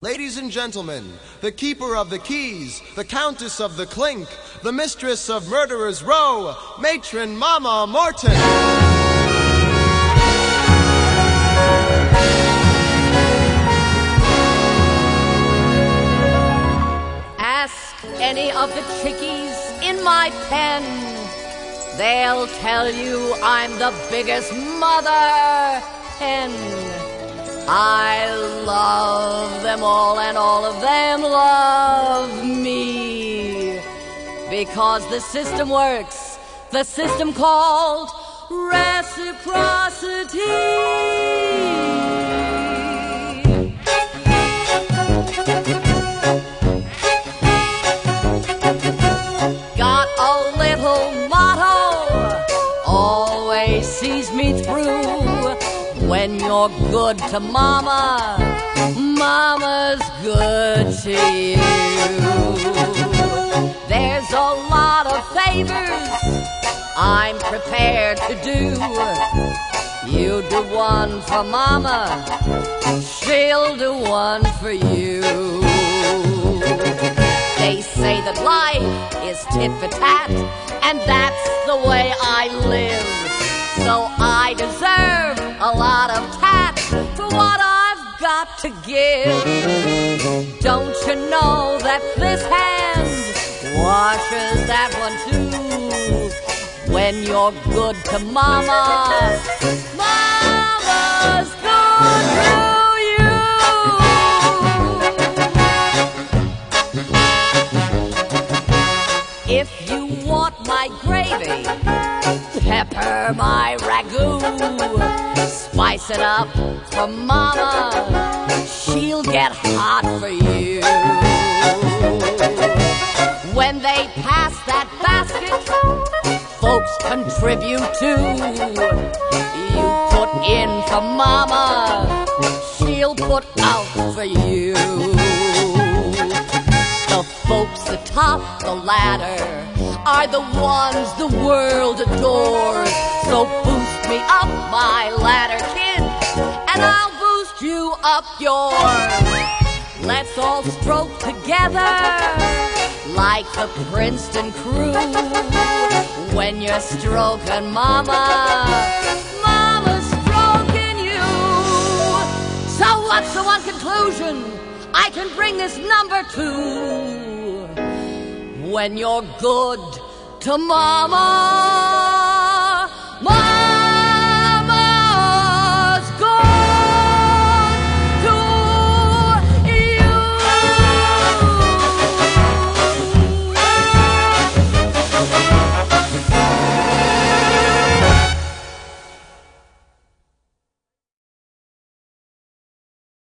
Ladies and gentlemen, the keeper of the keys, the countess of the clink, the mistress of Murderers' Row, Matron Mama Morton. Ask any of the chickies in my pen. They'll tell you I'm the biggest mother hen. I love them all and all of them love me, because the system works, the system called reciprocity. Got a little motto, always sees me through. When you're good to mama, mama's good to you. There's a lot of favors I'm prepared to do. You do one for mama, she'll do one for you. They say that life is tit for tat, and that's the way I live. So I deserve a lot of tat for what I've got to give. Don't you know that this hand washes that one too? When you're good to mama, mama's good to you. If you want my gravy, pepper my ragu, spice it up for mama, she'll get hot for you. When they pass that basket, folks contribute too. You put in for mama, she'll put out for you. The folks atop the ladder are the ones the world adores. So boost me up my ladder, kid, and I'll boost you up yours. Let's all stroke together like the Princeton crew. When you're stroking mama, mama's stroking you. So what's the one conclusion I can bring this number to? When you're good to mama,